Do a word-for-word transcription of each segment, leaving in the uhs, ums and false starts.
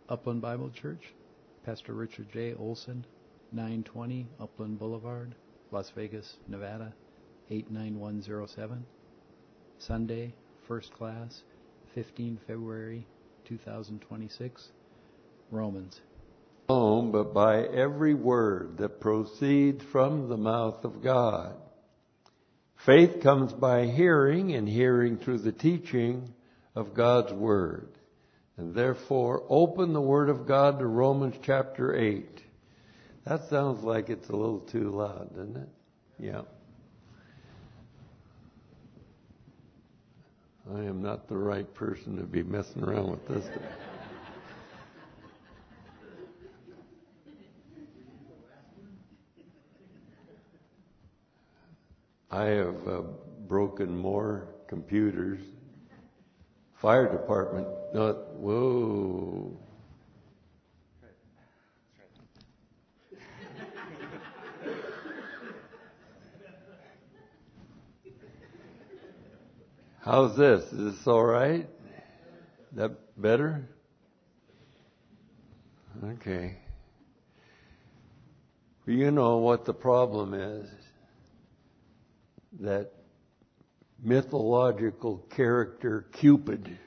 Upland Bible Church, Pastor Richard J. Olson, nine twenty Upland Boulevard, Las Vegas, Nevada, eight nine one zero seven. Sunday, First Class, fifteenth February two thousand twenty-six. Romans. Alone, but by every word that proceeds from the mouth of God. Faith comes by hearing, and hearing through the teaching of God's Word. And therefore, open the Word of God to Romans chapter eight. That sounds like it's a little too loud, doesn't it? Yeah. I am not the right person to be messing around with this thing. I have uh, broken more computers. Fire department, not, whoa. How's this? Is this all right? That better? Okay. You know what the problem is. That mythological character Cupid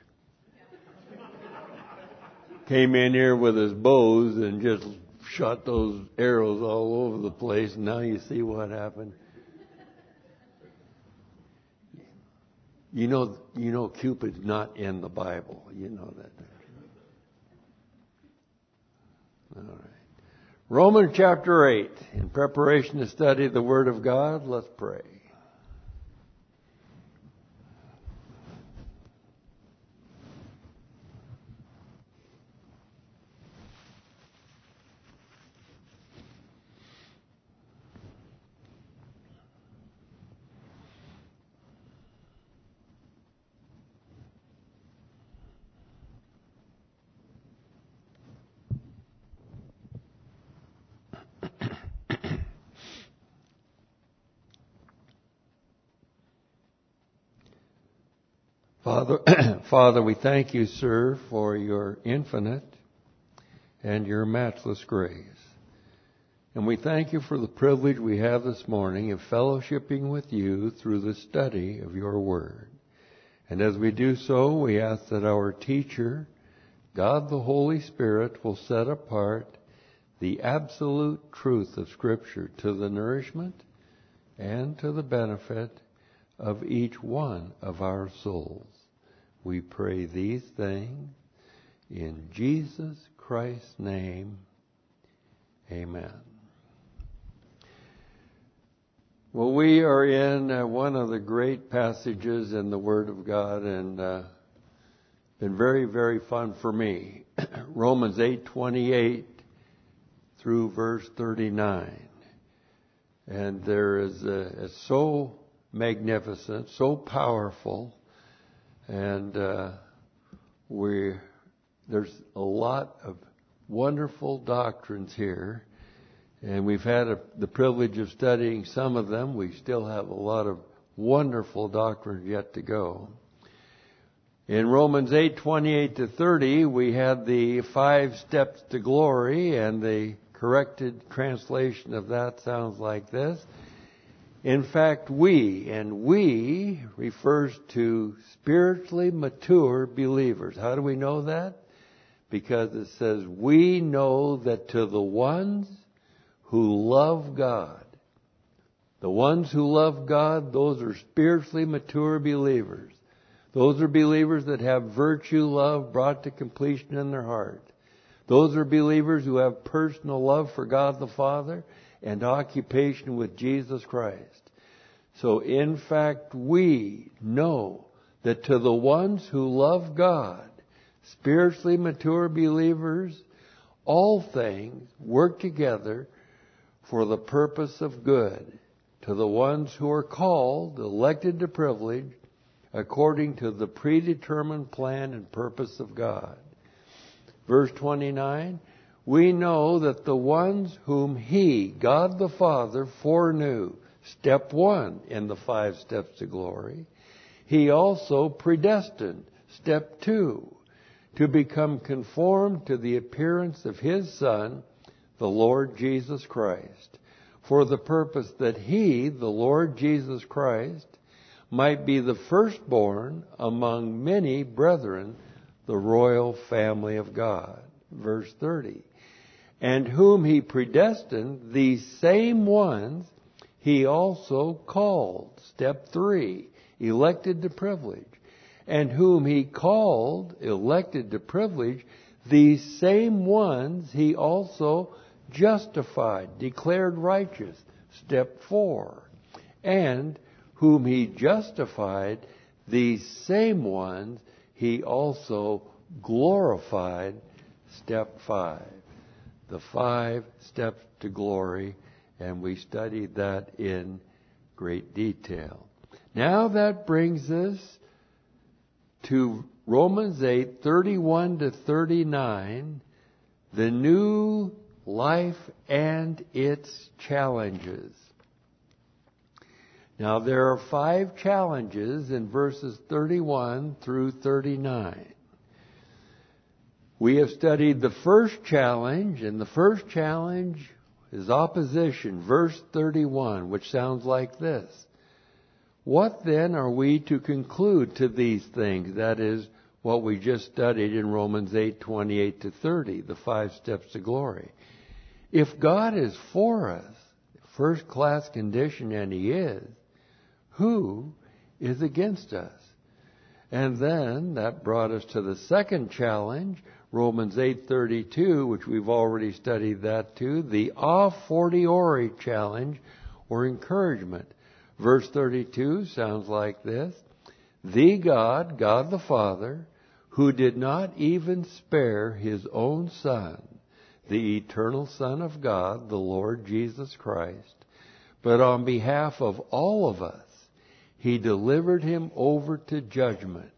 came in here with his bows and just shot those arrows all over the place. And now you see what happened. You know, you know Cupid's not in the Bible. You know that. All right. Romans chapter eight. In preparation to study the Word of God, let's pray. Father, Father, we thank you, sir, for your infinite and your matchless grace. And we thank you for the privilege we have this morning of fellowshipping with you through the study of your word. And as we do so, we ask that our teacher, God the Holy Spirit, will set apart the absolute truth of Scripture to the nourishment and to the benefit of each one of our souls. We pray these things in Jesus Christ's name. Amen. Well, we are in uh, one of the great passages in the Word of God, and uh, been very, very fun for me. Romans eight twenty-eight through verse thirty-nine. And there is a, it's so magnificent, so powerful, and uh, we there's a lot of wonderful doctrines here, and we've had a, the privilege of studying some of them. We still have a lot of wonderful doctrines yet to go. In Romans eight twenty-eight to thirty, we had the five steps to glory, and the corrected translation of that sounds like this. In fact, we, and we refers to spiritually mature believers. How do we know that? Because it says, we know that to the ones who love God, the ones who love God, those are spiritually mature believers. Those are believers that have virtue love brought to completion in their heart. Those are believers who have personal love for God the Father and occupation with Jesus Christ. So in fact, we know that to the ones who love God, spiritually mature believers, all things work together for the purpose of good. To the ones who are called, elected to privilege, according to the predetermined plan and purpose of God. Verse twenty-nine, we know that the ones whom He, God the Father, foreknew, step one in the five steps to glory, He also predestined, step two, to become conformed to the appearance of His Son, the Lord Jesus Christ, for the purpose that He, the Lord Jesus Christ, might be the firstborn among many brethren, the royal family of God. Verse thirty. And whom He predestined, these same ones He also called. Step three, elected to privilege. And whom He called, elected to privilege, these same ones He also justified, declared righteous. Step four. And whom He justified, these same ones He also glorified. Step five. The five steps to glory, and we studied that in great detail. Now that brings us to Romans eight, thirty-one to thirty-nine, the new life and its challenges. Now there are five challenges in verses thirty-one through thirty-nine. We have studied the first challenge, and the first challenge is opposition, verse thirty-one, which sounds like this. What then are we to conclude to these things? That is what we just studied in Romans eight, twenty-eight to thirty, the five steps to glory. If God is for us, first class condition, and He is, who is against us? And then that brought us to the second challenge, Romans eight thirty-two, which we've already studied that too, the a fortiori challenge or encouragement. Verse thirty-two sounds like this. The God, God the Father, who did not even spare His own Son, the eternal Son of God, the Lord Jesus Christ, but on behalf of all of us, He delivered Him over to judgment.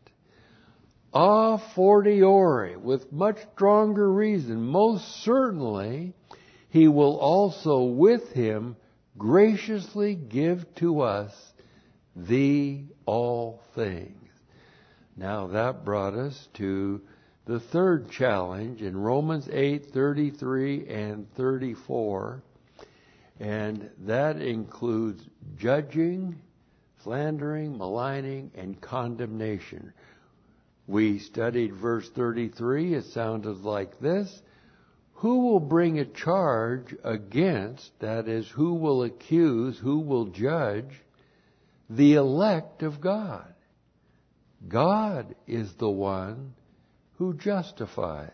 A fortiori, with much stronger reason, most certainly He will also with Him graciously give to us the all things. Now that brought us to the third challenge in Romans eight, thirty-three and thirty-four. And that includes judging, slandering, maligning, and condemnation. We studied verse thirty-three. It sounded like this. Who will bring a charge against, that is, who will accuse, who will judge the elect of God? God is the one who justifies.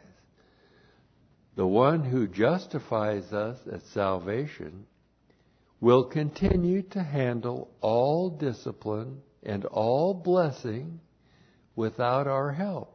The one who justifies us at salvation will continue to handle all discipline and all blessing without our help.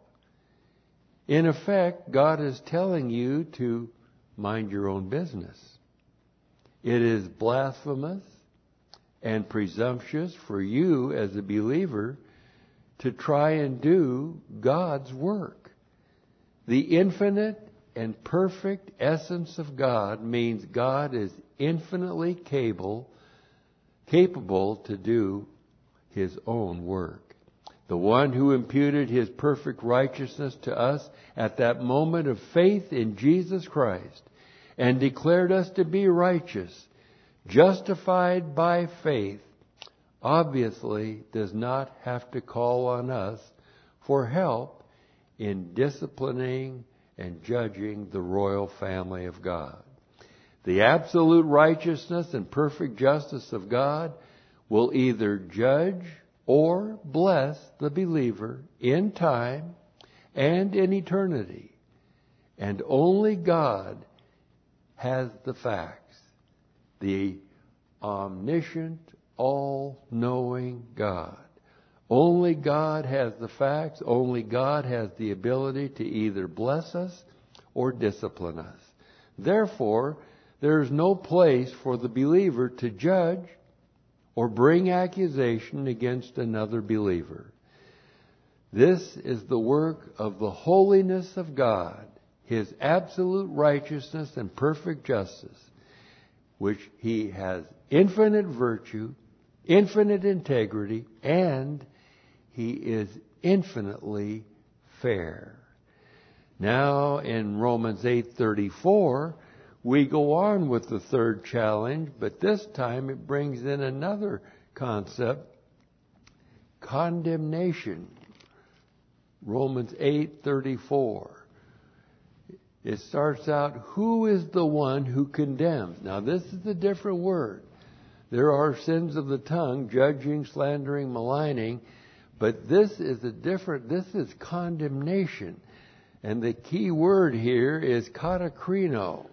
In effect, God is telling you to mind your own business. It is blasphemous and presumptuous for you as a believer to try and do God's work. The infinite and perfect essence of God means God is infinitely capable, capable to do His own work. The one who imputed His perfect righteousness to us at that moment of faith in Jesus Christ and declared us to be righteous, justified by faith, obviously does not have to call on us for help in disciplining and judging the royal family of God. The absolute righteousness and perfect justice of God will either judge or bless the believer in time and in eternity. And only God has the facts. The omniscient, all-knowing God. Only God has the facts. Only God has the ability to either bless us or discipline us. Therefore, there is no place for the believer to judge or bring accusation against another believer. This is the work of the holiness of God, His absolute righteousness and perfect justice, which He has infinite virtue, infinite integrity, and He is infinitely fair. Now in Romans eight thirty-four, we go on with the third challenge, but this time it brings in another concept, condemnation. Romans eight thirty-four. It starts out, who is the one who condemns? Now this is a different word. There are sins of the tongue, judging, slandering, maligning, but this is a different, this is condemnation. And the key word here is katakrino.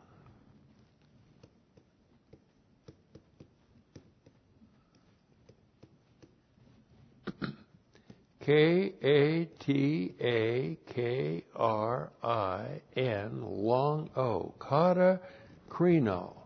K A T A K R I N, long O, katakrino.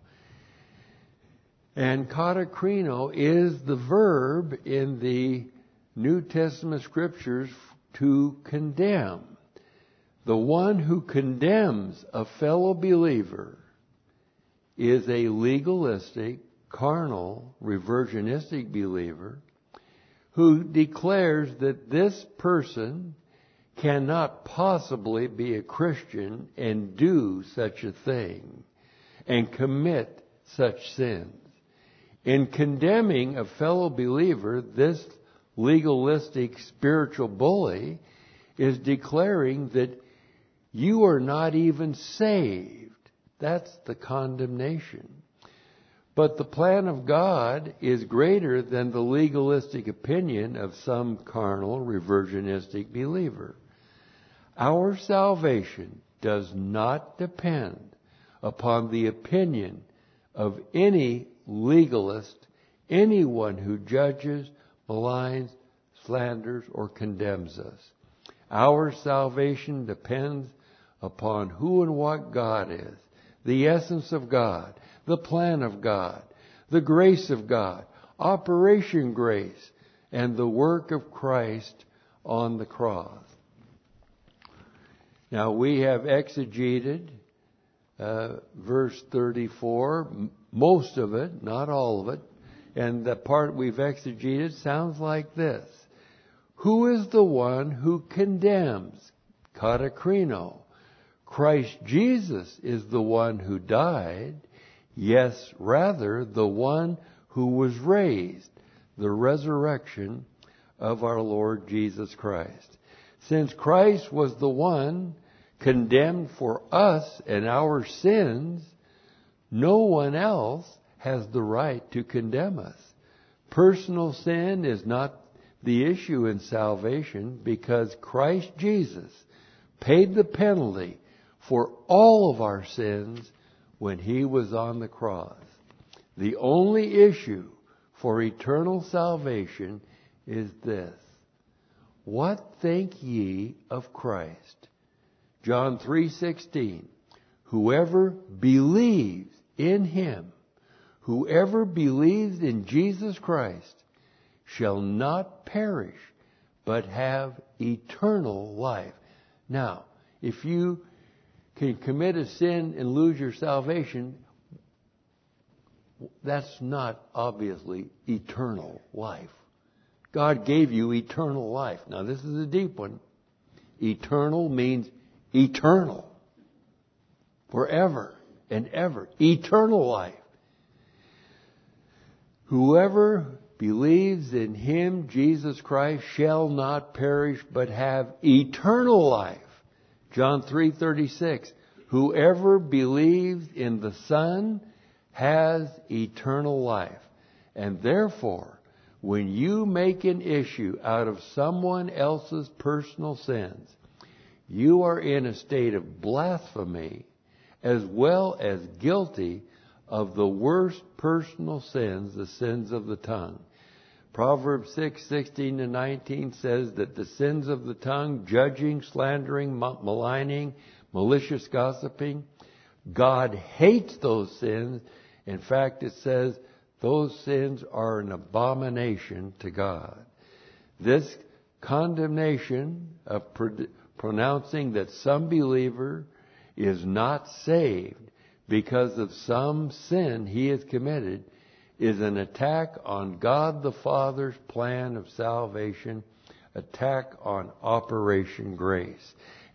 And katakrino is the verb in the New Testament scriptures to condemn. The one who condemns a fellow believer is a legalistic, carnal, reversionistic believer who declares that this person cannot possibly be a Christian and do such a thing and commit such sins. In condemning a fellow believer, this legalistic spiritual bully is declaring that you are not even saved. That's the condemnation. But the plan of God is greater than the legalistic opinion of some carnal, reversionistic believer. Our salvation does not depend upon the opinion of any legalist, anyone who judges, maligns, slanders, or condemns us. Our salvation depends upon who and what God is, the essence of God, the plan of God, the grace of God, Operation Grace, and the work of Christ on the cross. Now we have exegeted uh, verse thirty-four, m- most of it, not all of it, and the part we've exegeted sounds like this. Who is the one who condemns? Katakrino. Christ Jesus is the one who died. Yes, rather, the one who was raised, the resurrection of our Lord Jesus Christ. Since Christ was the one condemned for us and our sins, no one else has the right to condemn us. Personal sin is not the issue in salvation because Christ Jesus paid the penalty for all of our sins when He was on the cross. The only issue for eternal salvation is this. What think ye of Christ? John three sixteen. Whoever believes in Him, whoever believes in Jesus Christ, shall not perish, but have eternal life. Now, if you can commit a sin and lose your salvation, that's not obviously eternal life. God gave you eternal life. Now, this is a deep one. Eternal means eternal. Forever and ever. Eternal life. Whoever believes in Him, Jesus Christ, shall not perish but have eternal life. John three thirty-six. Whoever believes in the Son has eternal life. And therefore, when you make an issue out of someone else's personal sins, you are in a state of blasphemy as well as guilty of the worst personal sins, the sins of the tongue. Proverbs six sixteen to nineteen says that the sins of the tongue, judging, slandering, maligning, malicious gossiping, God hates those sins. In fact, it says those sins are an abomination to God. This condemnation of pro- pronouncing that some believer is not saved because of some sin he has committed is an attack on God the Father's plan of salvation, attack on Operation Grace.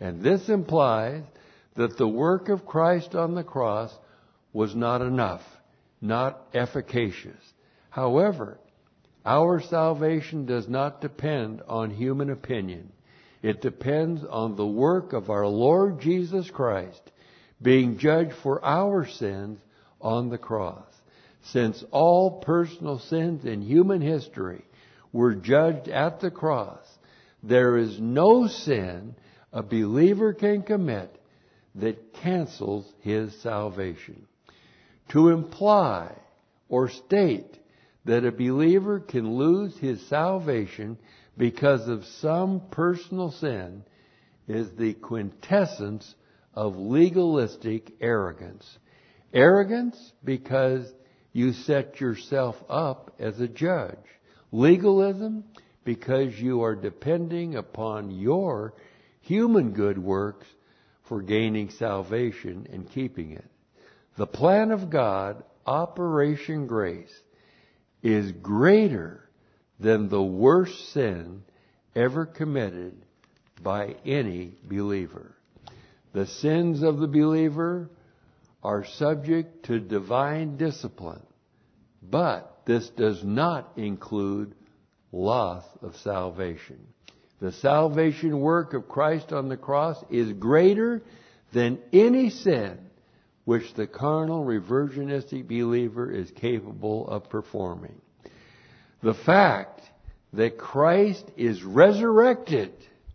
And this implies that the work of Christ on the cross was not enough, not efficacious. However, our salvation does not depend on human opinion. It depends on the work of our Lord Jesus Christ being judged for our sins on the cross. Since all personal sins in human history were judged at the cross, there is no sin a believer can commit that cancels his salvation. To imply or state that a believer can lose his salvation because of some personal sin is the quintessence of legalistic arrogance. Arrogance because you set yourself up as a judge. Legalism because you are depending upon your human good works for gaining salvation and keeping it. The plan of God, Operation Grace, is greater than the worst sin ever committed by any believer. The sins of the believer are subject to divine discipline, but this does not include loss of salvation. The salvation work of Christ on the cross is greater than any sin which the carnal reversionistic believer is capable of performing. The fact that Christ is resurrected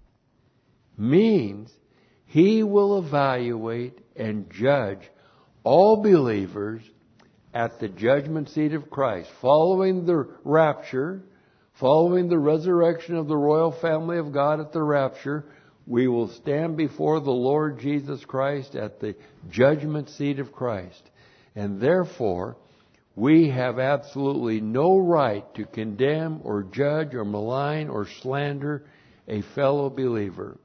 means He will evaluate and judge all believers at the judgment seat of Christ. Following the rapture, following the resurrection of the royal family of God at the rapture, we will stand before the Lord Jesus Christ at the judgment seat of Christ. And therefore, we have absolutely no right to condemn or judge or malign or slander a fellow believer.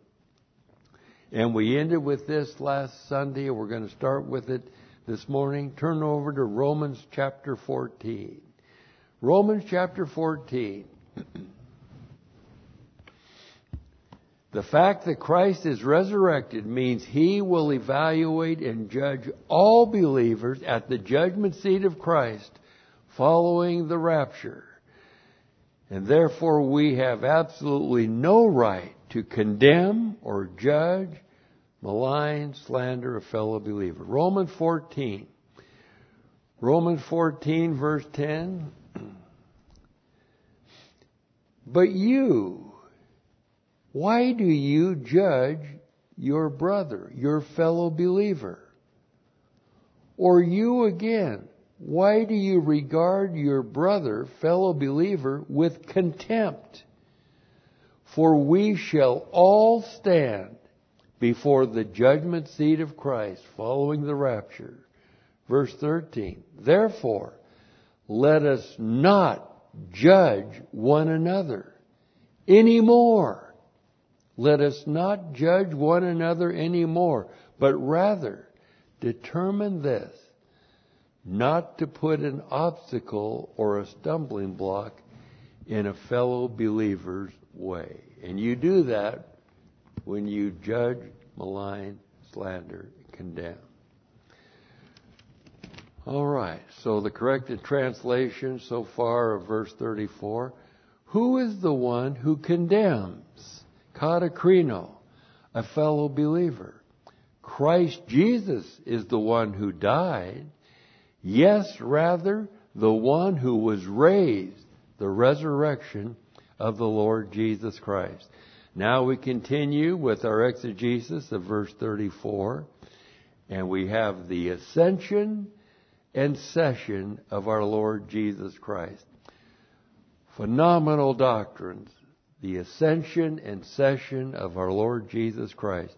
And we ended with this last Sunday. We're going to start with it this morning. Turn over to Romans chapter fourteen. Romans chapter fourteen. The fact that Christ is resurrected means He will evaluate and judge all believers at the judgment seat of Christ following the rapture. And therefore we have absolutely no right to condemn or judge, malign, slander a fellow believer. Romans fourteen. Romans fourteen verse ten. But you, why do you judge your brother, your fellow believer? Or you again, why do you regard your brother, fellow believer, with contempt? For we shall all stand before the judgment seat of Christ following the rapture. Verse thirteen. Therefore, let us not judge one another anymore. Let us not judge one another anymore, but rather determine this, not to put an obstacle or a stumbling block in a fellow believer's way. And you do that when you judge, malign, slander, and condemn. All right, so the corrected translation so far of verse thirty-four. Who is the one who condemns? Katakrino, a fellow believer. Christ Jesus is the one who died. Yes, rather, the one who was raised, the resurrection of the Lord Jesus Christ. Now we continue with our exegesis of verse thirty-four, and we have the ascension and session of our Lord Jesus Christ. Phenomenal doctrines. The ascension and session of our Lord Jesus Christ,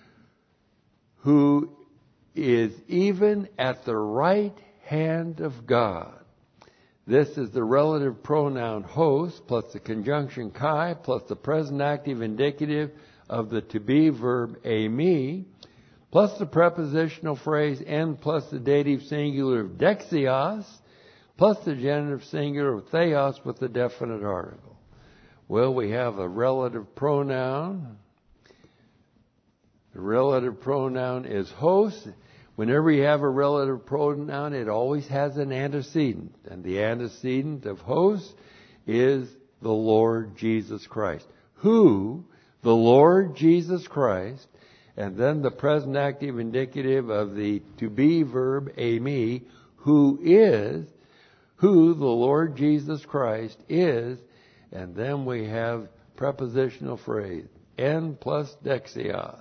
who is even at the right hand of God. This is the relative pronoun host plus the conjunction kai plus the present active indicative of the to be verb eimi plus the prepositional phrase en plus the dative singular of dexios plus the genitive singular of theos with the definite article. Well, we have a relative pronoun The relative pronoun is host. Whenever you have a relative pronoun, it always has an antecedent. And the antecedent of host is the Lord Jesus Christ. Who, the Lord Jesus Christ, and then the present active indicative of the to be verb, eimi, who is, who the Lord Jesus Christ is, and then we have prepositional phrase, en plus dexios.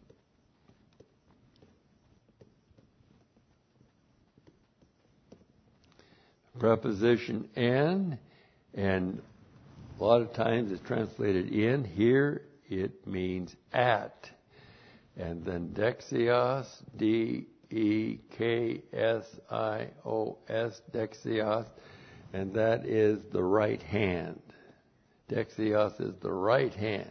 Preposition en, and a lot of times it's translated in. Here it means at. And then dexios, D E K S I O S, dexios, and that is the right hand. Dexios is the right hand.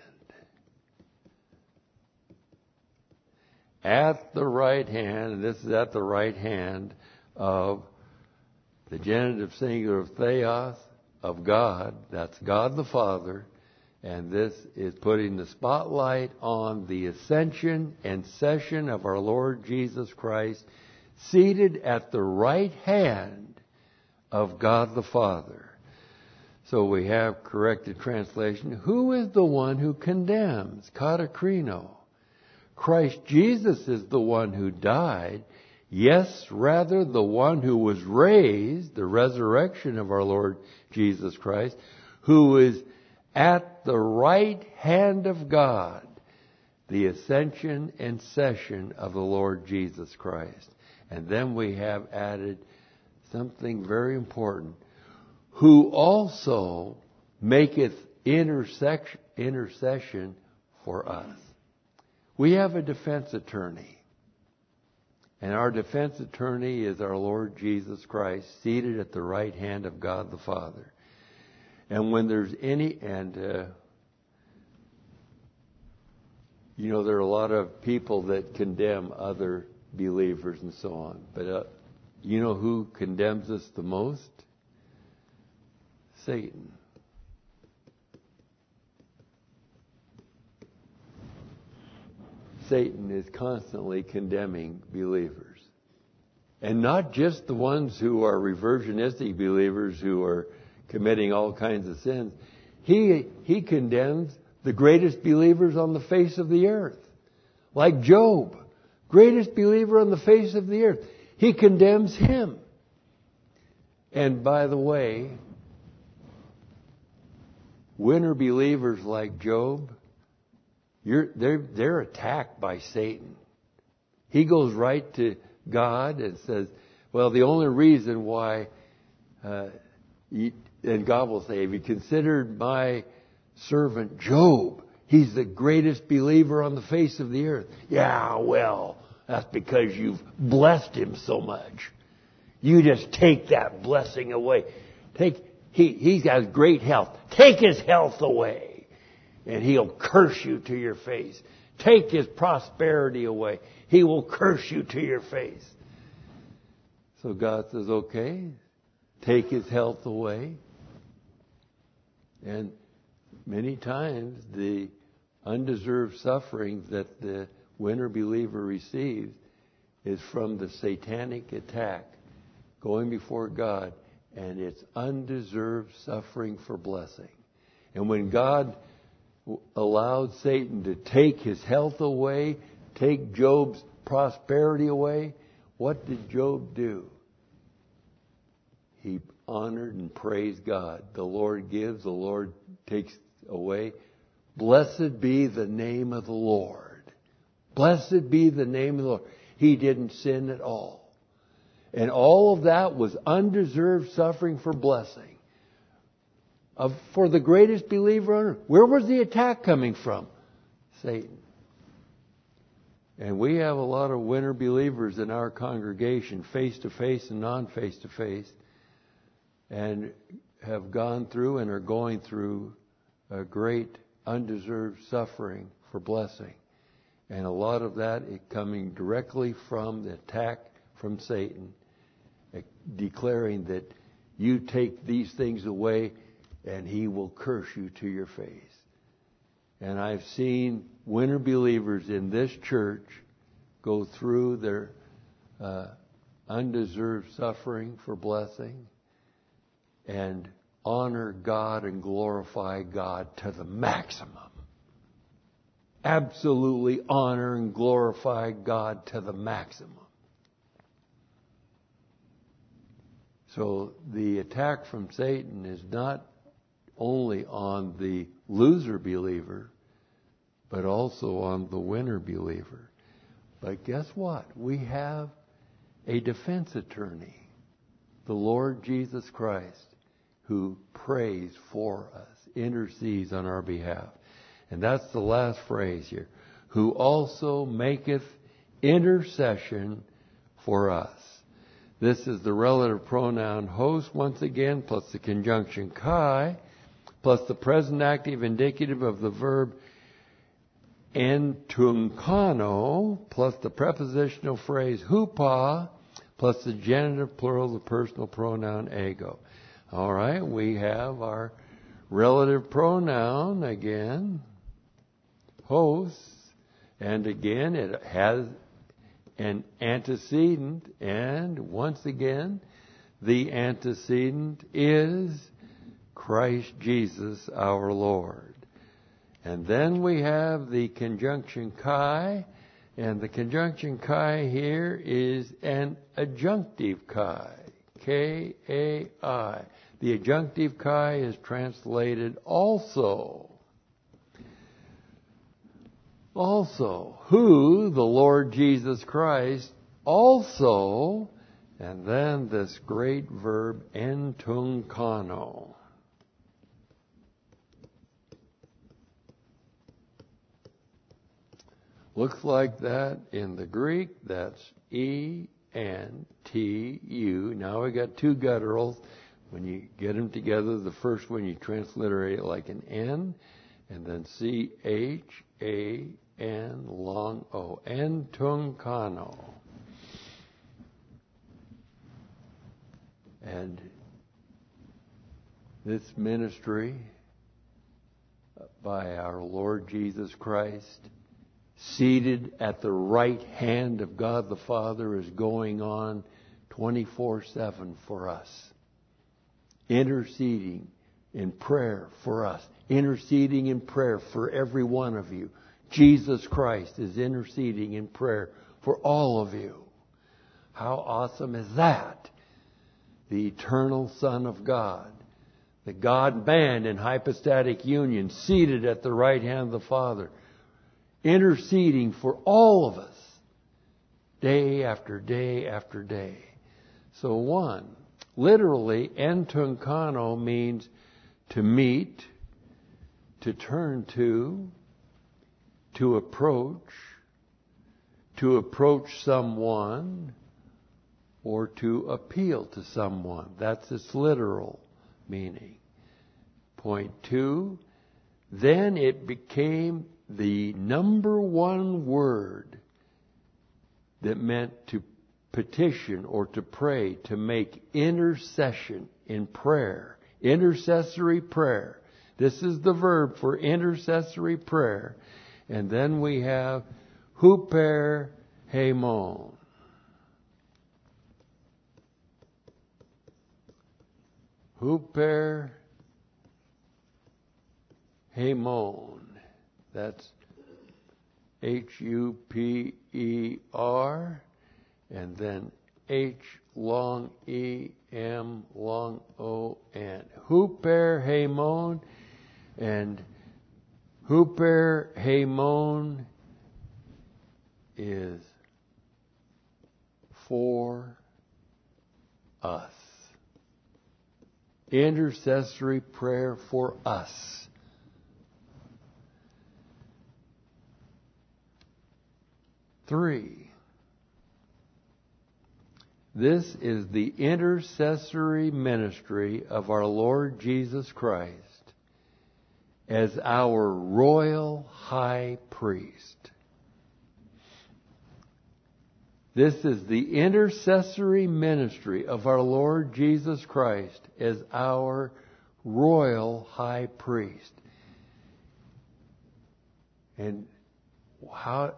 At the right hand, and this is at the right hand of the genitive singular of theos, of God, that's God the Father, and this is putting the spotlight on the ascension and session of our Lord Jesus Christ, seated at the right hand of God the Father. So we have corrected translation. Who is the one who condemns? Katakrino. Christ Jesus is the one who died. Yes, rather the one who was raised, the resurrection of our Lord Jesus Christ, who is at the right hand of God, the ascension and session of the Lord Jesus Christ. And then we have added something very important. Who also maketh intersection, intercession for us. We have a defense attorney. And our defense attorney is our Lord Jesus Christ, seated at the right hand of God the Father. And when there's any, and, uh, you know, there are a lot of people that condemn other believers and so on. But uh, you know who condemns us the most? Satan. Satan is constantly condemning believers. And not just the ones who are reversionistic believers who are committing all kinds of sins. He, he condemns the greatest believers on the face of the earth. Like Job, greatest believer on the face of the earth. He condemns him. And by the way, winner believers like Job, you're, they're, they're attacked by Satan. He goes right to God and says, well, the only reason why, uh, you, and God will say, have you considered my servant Job? He's the greatest believer on the face of the earth. Yeah, well, that's because you've blessed him so much. You just take that blessing away. Take, he, he's got great health. Take his health away, and he'll curse you to your face. Take his prosperity away. He will curse you to your face. So God says, okay, take his health away. And many times the undeserved suffering that the winner believer receives is from the satanic attack going before God, and it's undeserved suffering for blessing. And when God allowed Satan to take his health away, take Job's prosperity away, what did Job do? He honored and praised God. The Lord gives, the Lord takes away. Blessed be the name of the Lord. Blessed be the name of the Lord. He didn't sin at all. And all of that was undeserved suffering for blessing. Of, for the greatest believer on earth. Where was the attack coming from? Satan. And we have a lot of winner believers in our congregation, face to face and non-face to face, and have gone through and are going through a great undeserved suffering for blessing. And a lot of that is coming directly from the attack from Satan, declaring that you take these things away and he will curse you to your face. And I've seen winter believers in this church go through their uh, undeserved suffering for blessing and honor God and glorify God to the maximum. Absolutely honor and glorify God to the maximum. So the attack from Satan is not only on the loser believer, but also on the winner believer. But guess what? We have a defense attorney, the Lord Jesus Christ, who prays for us, intercedes on our behalf. And that's the last phrase here. Who also maketh intercession for us. This is the relative pronoun host once again, plus the conjunction kai, plus the present active indicative of the verb entunkano, plus the prepositional phrase hupa, plus the genitive plural of the personal pronoun ego. All right, we have our relative pronoun again, host, and again it has an antecedent, and once again the antecedent is Christ Jesus our Lord. And then we have the conjunction kai, and the conjunction kai here is an adjunctive kai, K A I. The adjunctive kai is translated also. Also, who, the Lord Jesus Christ, also, and then this great verb entunkano. Looks like that in the Greek. That's E N T U. Now we got two gutturals. When you get them together, the first one you transliterate it like an N, and then C H A N long O. Entunkano. And this ministry by our Lord Jesus Christ, seated at the right hand of God the Father, is going on twenty-four seven for us. Interceding in prayer for us. Interceding in prayer for every one of you. Jesus Christ is interceding in prayer for all of you. How awesome is that? The eternal Son of God, the God-man in hypostatic union, seated at the right hand of the Father, interceding for all of us, day after day after day. So one, literally, entunkano means to meet, to turn to, to approach, to approach someone, or to appeal to someone. That's its literal meaning. Point two, then it became the number one word that meant to petition or to pray, to make intercession in prayer. Intercessory prayer. This is the verb for intercessory prayer. And then we have huper hemon. Huper hemon. That's H U P E R, and then H long E M long O N. Huper hemon, and huper hemon is for us. Intercessory prayer for us. Three, this is the intercessory ministry of our Lord Jesus Christ as our royal high priest. This is the intercessory ministry of our Lord Jesus Christ as our royal high priest. And how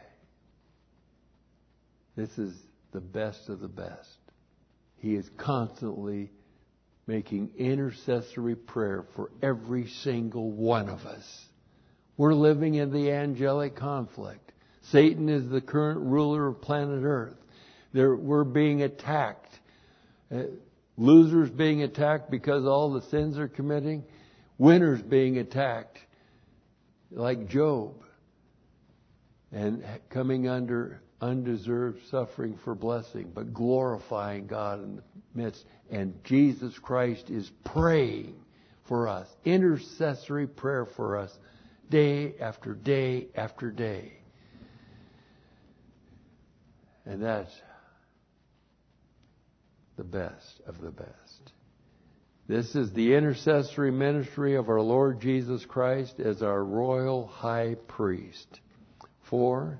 this is the best of the best. He is constantly making intercessory prayer for every single one of us. We're living in the angelic conflict. Satan is the current ruler of planet Earth. There, we're being attacked. Uh, losers being attacked because all the sins are committing. Winners being attacked like Job. And coming under undeserved suffering for blessing, but glorifying God in the midst. And Jesus Christ is praying for us, intercessory prayer for us, day after day after day. And that's the best of the best. This is the intercessory ministry of our Lord Jesus Christ as our royal high priest. For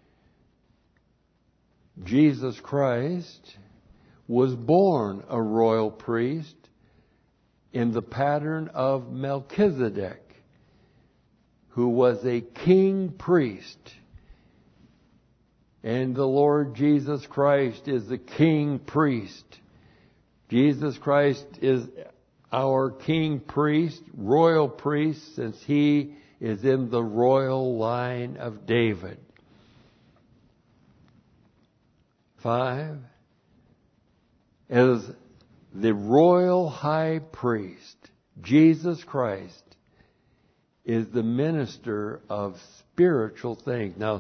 Jesus Christ was born a royal priest in the pattern of Melchizedek, who was a king priest. And the Lord Jesus Christ is the king priest. Jesus Christ is our king priest, royal priest, since he is in the royal line of David. Five, as the royal high priest, Jesus Christ is the minister of spiritual things. Now,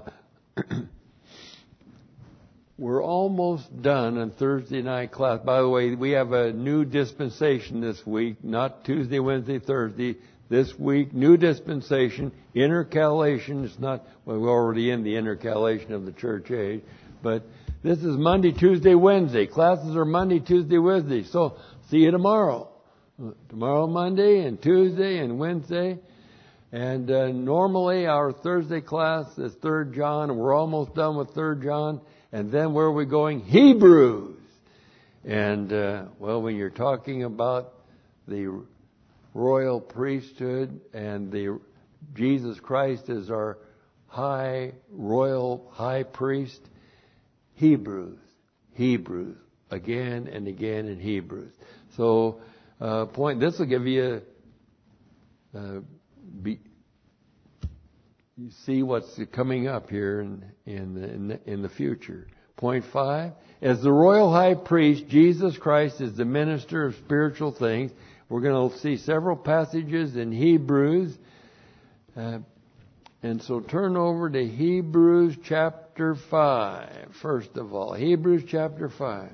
we're almost done on Thursday night class. By the way, we have a new dispensation this week, not Tuesday, Wednesday, Thursday. This week, new dispensation, intercalation. It's not, well, we're already in the intercalation of the church age, but this is Monday, Tuesday, Wednesday. Classes are Monday, Tuesday, Wednesday. So, see you tomorrow. Tomorrow, Monday, and Tuesday, and Wednesday. And uh, normally our Thursday class is Third John, and we're almost done with Third John. And then where are we going? Hebrews. And, uh, well, when you're talking about the royal priesthood and the Jesus Christ is our high, royal high priest, Hebrews, Hebrews, again and again in Hebrews. So, uh, point, this will give you a, uh, be, you see what's coming up here in, in, the, in, the, in the future. Point five, as the royal high priest, Jesus Christ is the minister of spiritual things. We're going to see several passages in Hebrews. Uh, and so turn over to Hebrews chapter five, first of all. Hebrews chapter five.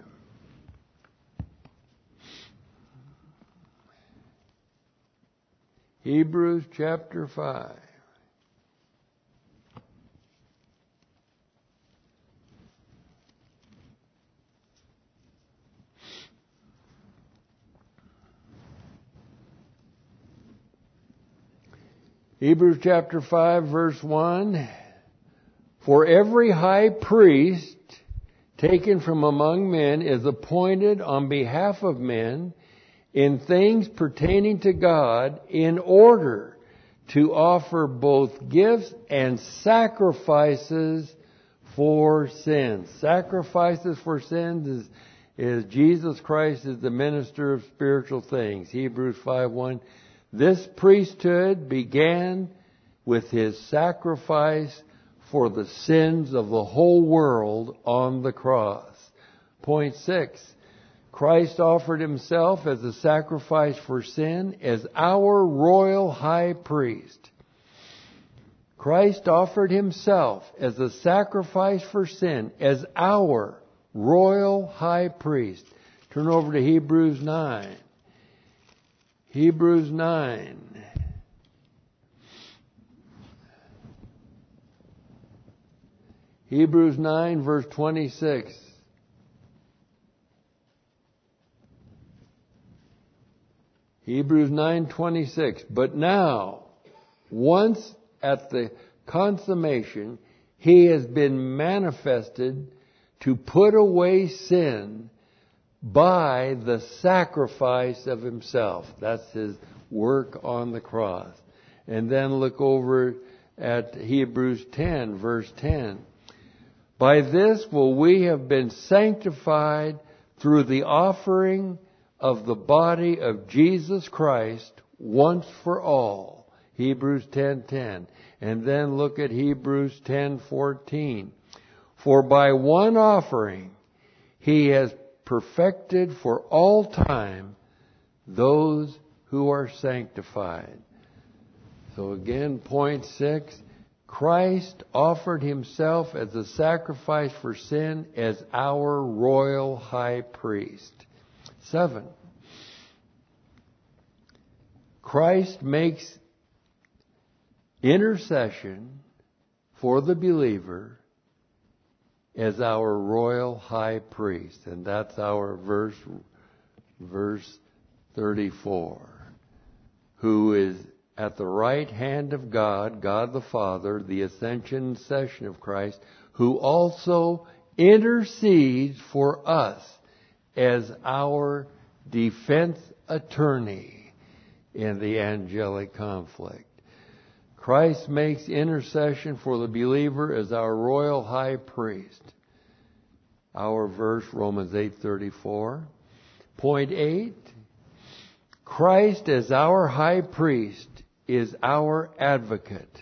Hebrews chapter five. Hebrews chapter five, verse one. For every high priest taken from among men is appointed on behalf of men in things pertaining to God, in order to offer both gifts and sacrifices for sins. Sacrifices for sins is, is Jesus Christ is the minister of spiritual things. Hebrews five one. This priesthood began with his sacrifice for the sins of the whole world on the cross. Point six. Christ offered himself as a sacrifice for sin as our royal high priest. Christ offered himself as a sacrifice for sin as our royal high priest. Turn over to Hebrews nine. Hebrews nine. Hebrews nine, verse twenty-six. Hebrews nine twenty-six. But now, once at the consummation, he has been manifested to put away sin by the sacrifice of himself. That's his work on the cross. And then look over at Hebrews ten, verse ten. By this will we have been sanctified through the offering of the body of Jesus Christ once for all. Hebrews ten ten. And then look at Hebrews ten fourteen. For by one offering he has perfected for all time those who are sanctified. So again, point six, Christ offered himself as a sacrifice for sin as our royal high priest. Seven, Christ makes intercession for the believer as our royal high priest. And that's our verse, verse thirty-four. Who is at the right hand of God, God the Father, the ascension and session of Christ, who also intercedes for us as our defense attorney in the angelic conflict. Christ makes intercession for the believer as our royal high priest. Our verse, Romans eight thirty-four. Point eight, Christ as our high priest is our advocate.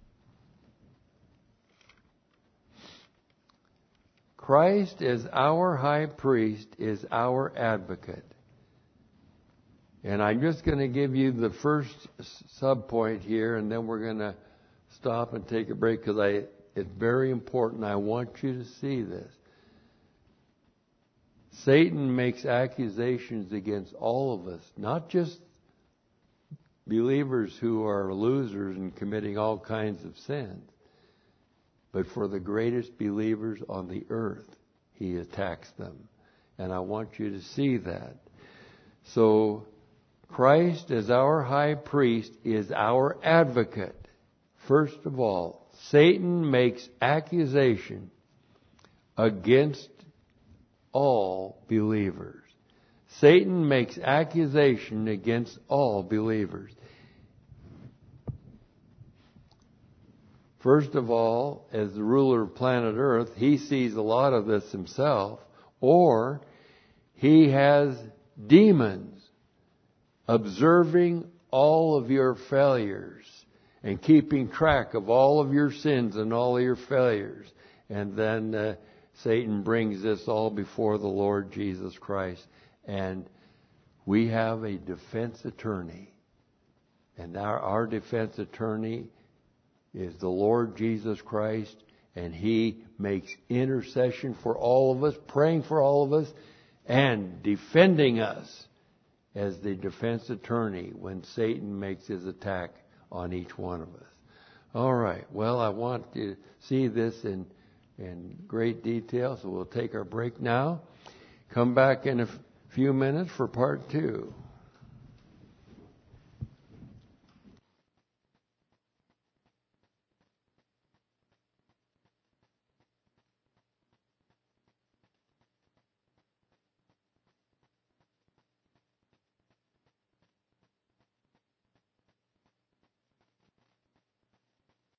Christ as our high priest is our advocate. And I'm just going to give you the first sub-point here, and then we're going to stop and take a break because I it's very important. I want you to see this. Satan makes accusations against all of us, not just believers who are losers and committing all kinds of sins, but for the greatest believers on the earth, he attacks them. And I want you to see that. So, Christ as our high priest is our advocate. First of all, Satan makes accusation against all believers. Satan makes accusation against all believers. First of all, as the ruler of planet Earth, he sees a lot of this himself, or he has demons observing all of your failures and keeping track of all of your sins and all of your failures. And then uh, Satan brings this all before the Lord Jesus Christ. And we have a defense attorney. And our, our defense attorney is the Lord Jesus Christ. And he makes intercession for all of us, praying for all of us, and defending us as the defense attorney when Satan makes his attack on each one of us. All right. Well, I want to see this in, in great detail, so we'll take our break now. Come back in a f- few minutes for part two.